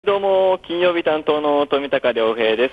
どうも、金曜日担当の富高良平です。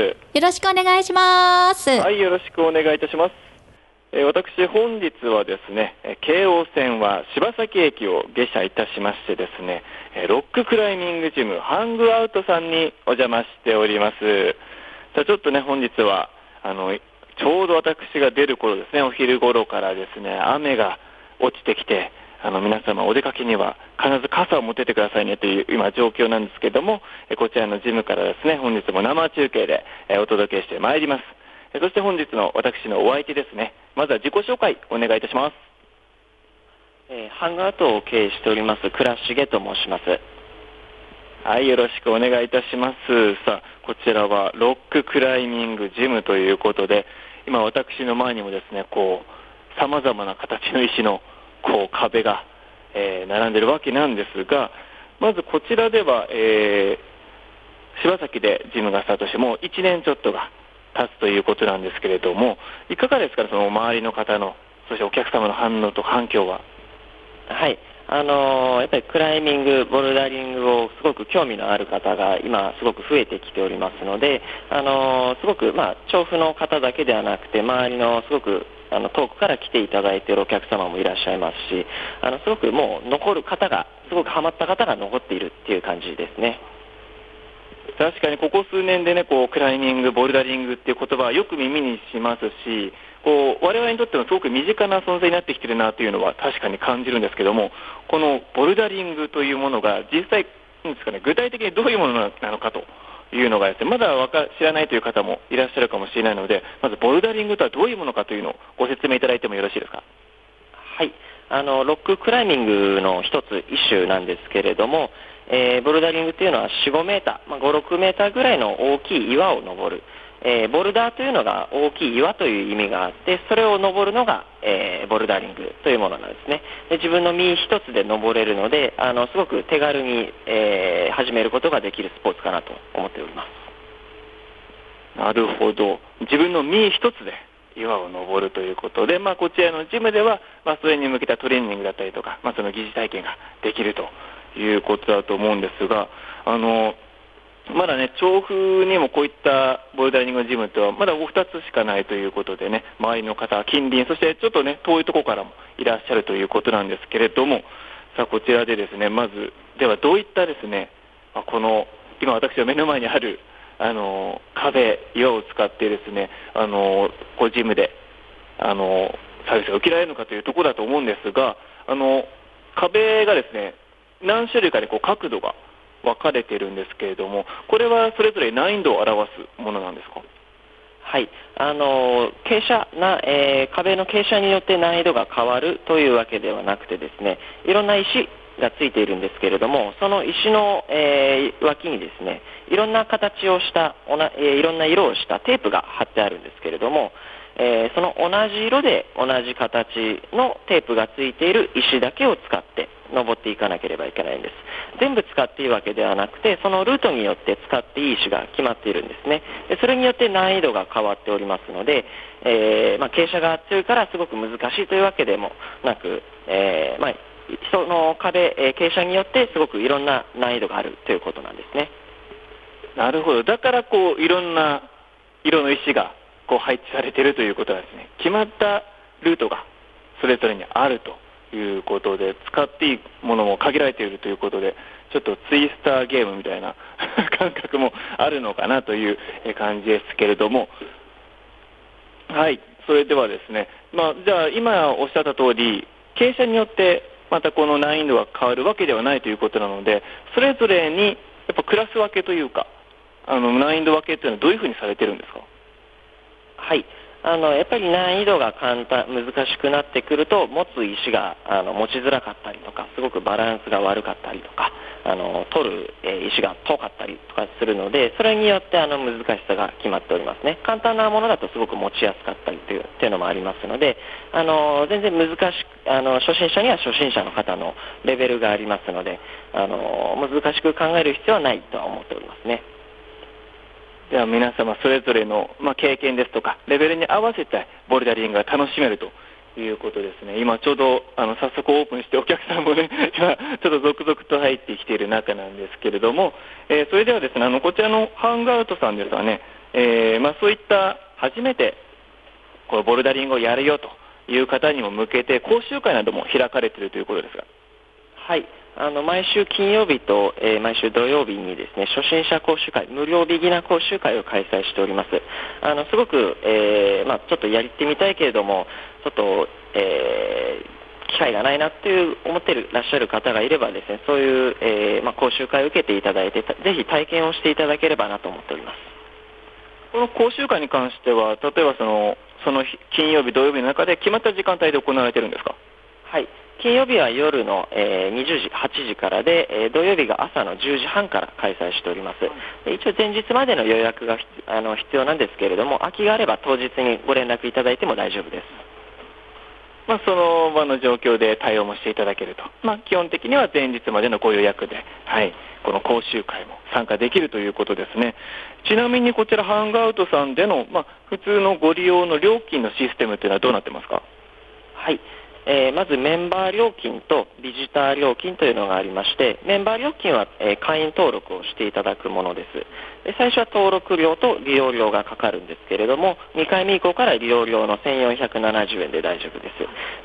よろしくお願いします。 はい、よろしくお願いいたします。私、本日はですね、京王線は柴崎駅を下車いたしましてですね、ロッククライミングジムハングアウトさんにお邪魔しております。さあ、ちょっとね、本日は、ちょうど私が出る頃ですね、お昼頃からですね、雨が落ちてきて、皆様お出かけには必ず傘を持ってってくださいねという今状況なんですけども、こちらのジムからですね、本日も生中継でお届けしてまいります。そして本日の私のお相手ですね、まずは自己紹介お願いいたします。 ハングアウトを経営しております倉重と申します。 はい、よろしくお願いいたします。さあ、こちらはロッククライミングジムということで、今私の前にもですね、様々な形の石の壁が、並んでいるわけなんですが、まずこちらでは、柴崎でジムがスタートしてもう1年ちょっとが経つということなんですけれども、いかがですか、その周りの方の、そしてお客様の反応と反響は。 はい、やっぱりクライミング、ボルダリングをすごく興味のある方が今すごく増えてきておりますので、すごく調布の方だけではなくて、周りのすごく遠くから来ていただいているお客様もいらっしゃいますし、すごくもう残る方が、すごくハマった方が残っているっていう感じですね。 確かにここ数年でね、クライミング、ボルダリングっていう言葉はよく耳にしますし、我々にとってもすごく身近な存在になってきてるなというのは確かに感じるんですけども、このボルダリングというものが実際ですかね、具体的にどういうものなのかというのがですね、まだ知らないという方もいらっしゃるかもしれないので、まずボルダリングとはどういうものかというのをご説明いただいてもよろしいですか。 はい、ロッククライミングの一種なんですけれども、ボルダリングというのは4、5メーター、5、6メーターぐらいの大きい岩を登る。ボルダーというのが大きい岩という意味があって、それを登るのが、ボルダリングというものなんですね。で、自分の身一つで登れるので、すごく手軽に、始めることができるスポーツかなと思っております。 なるほど。自分の身一つで岩を登るということで、こちらのジムでは、それに向けたトレーニングだったりとか、その疑似体験ができるということだと思うんですが、まだね、調布にもこういったボルダリングジムとはまだお二つしかないということでね、周りの方、近隣、そしてちょっとね、遠いところからもいらっしゃるということなんですけれども、さあ、こちらでですね、まず、ではどういったですね、今私が目の前にある、壁、岩を使ってですね、ジムで、サービスが受けられるのかというところだと思うんですが、壁がですね、何種類かで角度が分かれているんですけれども、これはそれぞれ難易度を表すものなんですか。 はい、壁の傾斜によって難易度が変わるというわけではなくてですね、いろんな石がついているんですけれども、その石の、脇にですね、いろんな形をした、いろんな色をしたテープが貼ってあるんですけれども、その同じ色で同じ形のテープがついている石だけを使って登っていかなければいけないんです。全部使っていいわけではなくて、そのルートによって使っていい石が決まっているんですね。で、それによって難易度が変わっておりますので、傾斜が強いからすごく難しいというわけでもなく、その傾斜によってすごくいろんな難易度があるということなんですね。 なるほど。だからいろんな色の石が配置されているということなんですね。決まったルートがそれぞれにあるということで、使っていいものも限られているということで、ちょっとツイスターゲームみたいな感覚もあるのかなという感じですけれども、はい、それではですね、じゃあ今おっしゃった通り、傾斜によってまたこの難易度が変わるわけではないということなので、それぞれにやっぱクラス分けというか、難易度分けというのはどういうふうにされてるんですか。 はい、やっぱり難易度が難しくなってくると、持つ石が持ちづらかったりとか、すごくバランスが悪かったりとか、取る石が遠かったりとかするので、それによって難しさが決まっておりますね。簡単なものだとすごく持ちやすかったりというのもありますので、全然難しく、初心者には初心者の方のレベルがありますので、難しく考える必要はないとは思っておりますね。 では皆様それぞれの、経験ですとかレベルに合わせてボルダリングが楽しめるということですね。今ちょうど早速オープンしてお客さんもね今ちょっと続々と入ってきている中なんですけれども、それではですねこちらのハングアウトさんですがね、そういった初めてこのボルダリングをやるよという方にも向けて講習会なども開かれているということですが。 はい、毎週金曜日と、毎週土曜日にですね、初心者講習会、無料ビギナー講習会を開催しております。すごく、ちょっとやってみたいけれども、ちょっと、機会がないなっていう思ってらっしゃる方がいればですね、そういう、講習会を受けていただいて、ぜひ体験をしていただければなと思っております。 この講習会に関しては、例えばその金曜日、土曜日の中で決まった時間帯で行われているんですか？ はい、金曜日は夜の、20時、8時からで、土曜日が朝の10時半から開催しております。一応前日までの予約が必要なんですけれども、空きがあれば当日にご連絡いただいても大丈夫です。 その場の状況で対応もしていただけると。基本的には前日までのご予約で、この講習会も参加できるということですね。ちなみにこちらハングアウトさんでの、普通のご利用の料金のシステムというのはどうなってますか？ はい、まずメンバー料金とビジター料金というのがありまして、メンバー料金は、会員登録をしていただくものです。最初は登録料と利用料がかかるんですけれども、2回目以降から利用料の1470円で大丈夫です。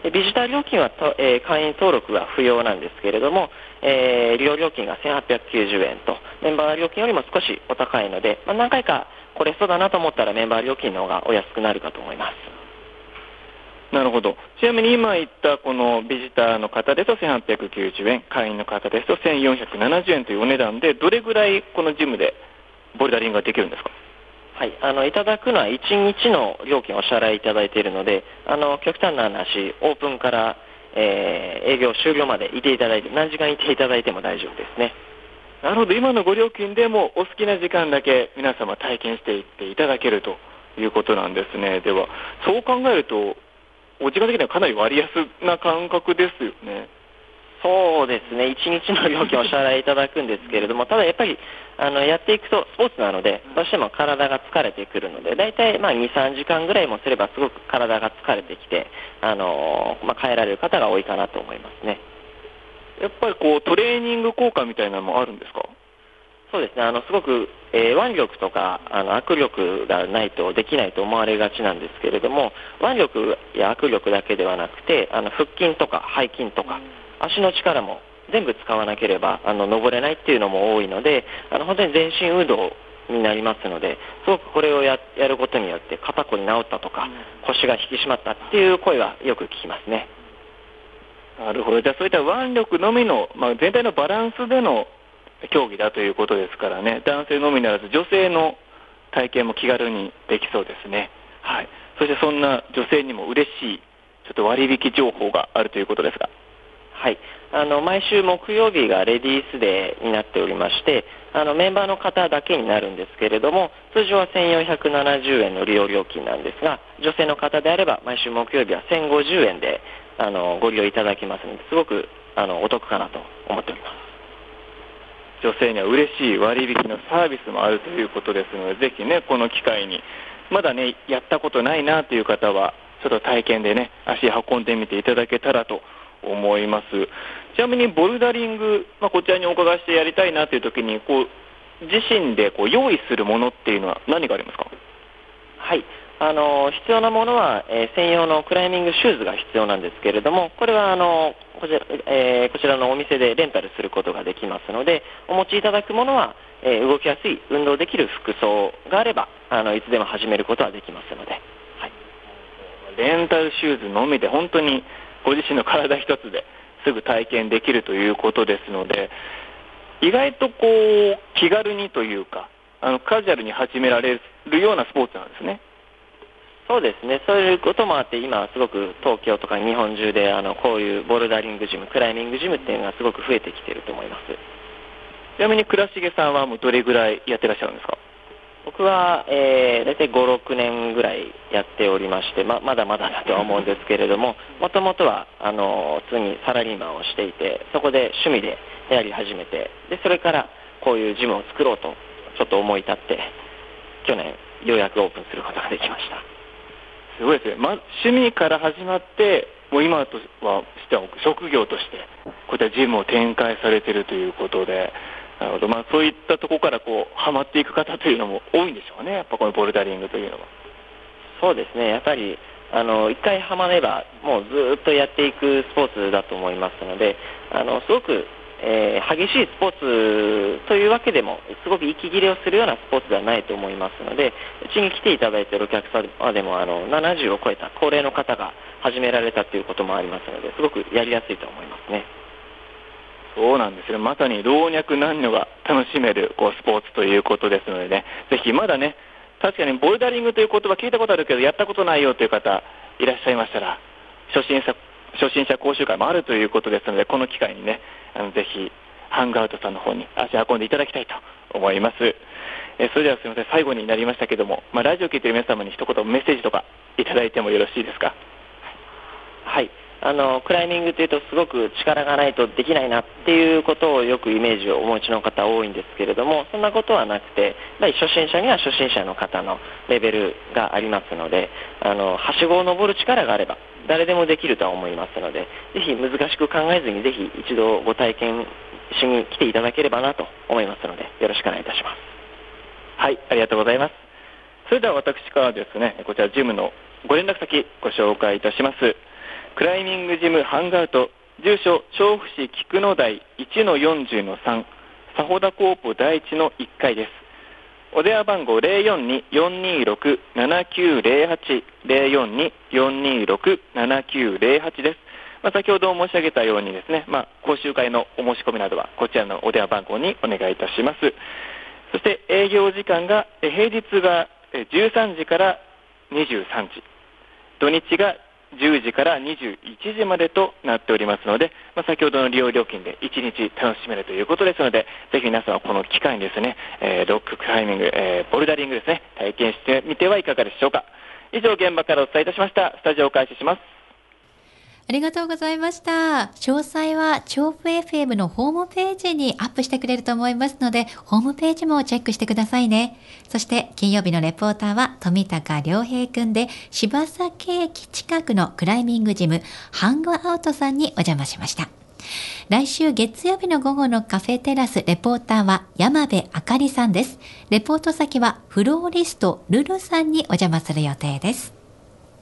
ビジター料金は会員登録は不要なんですけれども、利用料金が1890円と、メンバー料金よりも少しお高いので、何回かこれそうだなと思ったらメンバー料金の方がお安くなるかと思います。 なるほど。ちなみに今言ったこのビジターの方ですと1890円、会員の方ですと1470円というお値段で、どれぐらいこのジムでボルダリングができるんですか？ はい、いただくのは1日の料金をお支払いいただいているので、極端な話、オープンから、営業終了までいていただいて、何時間いていただいても大丈夫ですね。 なるほど。今のご料金でもお好きな時間だけ皆様体験していっていただけるということなんですね。では、そう考えると、お時間的にはかなり割安な感覚ですよね。 そうですね、1日の料金をお支払いいただくんですけれども、ただやっぱりやっていくとスポーツなので、どうしても体が疲れてくるので、だいたい2、3時間ぐらいもすればすごく体が疲れてきて、帰られる方が多いかなと思いますね。 やっぱりトレーニング効果みたいなのもあるんですか？ そうですね、すごく、腕力とか握力がないとできないと思われがちなんですけれども、腕力や握力だけではなくて腹筋とか背筋とか足の力も全部使わなければ登れないっていうのも多いので、本当に全身運動になりますので、すごくこれをやることによって肩こり治ったとか腰が引き締まったっていう声はよく聞きますね。 なるほど。じゃあそういった腕力のみの、全体のバランスでの競技だということですからね、男性のみならず女性の体験も気軽にできそうですね。はい。そしてそんな女性にも嬉しいちょっと割引情報があるということですが。 はい、毎週木曜日がレディースデーになっておりまして、メンバーの方だけになるんですけれども、通常は1470円の利用料金なんですが、女性の方であれば毎週木曜日は1050円でご利用いただきますので、すごくお得かなと思っております。 女性には嬉しい割引のサービスもあるということですので、ぜひねこの機会にまだねやったことないなという方はちょっと体験でね足運んでみていただけたらと思います。ちなみにボルダリング、こちらにお伺いしてやりたいなという時に自身で用意するものっていうのは何がありますか？ はい、必要なものは、専用のクライミングシューズが必要なんですけれども、これはこちらのお店でレンタルすることができますので、お持ちいただくものは、動きやすい運動できる服装があればいつでも始めることはできますので、はい、 レンタルシューズのみで本当にご自身の体一つですぐ体験できるということですので、意外と気軽にというかカジュアルに始められるようなスポーツなんですね。 そうですね、そういうこともあって今すごく東京とか日本中でこういうボルダリングジム、クライミングジムっていうのがすごく増えてきていると思います。 ちなみに倉重さんはもうどれぐらいやってらっしゃるんですか？ 僕は、大体5、6年ぐらいやっておりまして、まだまだだとは思うんですけれども、もともとは普通にサラリーマンをしていて、そこで趣味でやり始めて、でそれからこういうジムを作ろうとちょっと思い立って、去年ようやくオープンすることができました。 すごいですね。趣味から始まって、もう今としては職業として、こういったジムを展開されているということで、なるほど、そういったところからハマっていく方というのも多いんでしょうね、やっぱこのボルダリングというのは。 そうですね、やっぱり一回ハマれば、もうずっとやっていくスポーツだと思いますので、すごく、激しいスポーツというわけでも、すごく息切れをするようなスポーツではないと思いますので、うちに来ていただいているお客様でも70を超えた高齢の方が始められたということもありますので、すごくやりやすいと思いますね。 そうなんですね。まさに老若男女が楽しめるスポーツということですのでね、ぜひまだね、確かにボルダリングという言葉聞いたことあるけどやったことないよという方いらっしゃいましたら、初心者講習会もあるということですので、この機会にね、ぜひハングアウトさんの方に足を運んでいただきたいと思います。それではすみません、最後になりましたけども、ラジオを聞いている皆様に一言メッセージとかいただいてもよろしいですか？ はい、クライミングというとすごく力がないとできないなっていうことをよくイメージをお持ちの方多いんですけれども、そんなことはなくて、初心者には初心者の方のレベルがありますので、はしごを登る力があれば誰でもできるとは思いますので、ぜひ難しく考えずにぜひ一度ご体験しに来ていただければなと思いますので、よろしくお願いいたします。 はい、ありがとうございます。それでは私からですね、こちらジムのご連絡先ご紹介いたします。クライミングジムハングアウト、住所調布市菊野台 1-40-3、佐保田コープ第一の1階です。お電話番号 042-426-7908 042-426-7908 です。先ほど申し上げたようにですね、講習会のお申し込みなどはこちらのお電話番号にお願いいたします。そして営業時間が平日が13時から23時、土日が10時から21時までとなっておりますので、先ほどの利用料金で1日楽しめるということですので、ぜひ皆さんはこの機会にですね、ロッククライミング、ボルダリングですね、体験してみてはいかがでしょうか。以上、現場からお伝えいたしました。スタジオを開始します。 ありがとうございました。詳細は調布 FM のホームページにアップしてくれると思いますので、ホームページもチェックしてくださいね。そして金曜日のレポーターは富高良平くんで、柴崎駅近くのクライミングジムハングアウトさんにお邪魔しました。来週月曜日の午後のカフェテラスレポーターは山部あかりさんです。レポート先はフローリストルルさんにお邪魔する予定です。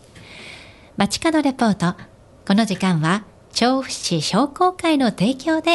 街角レポート、この時間は調布市商工会の提供で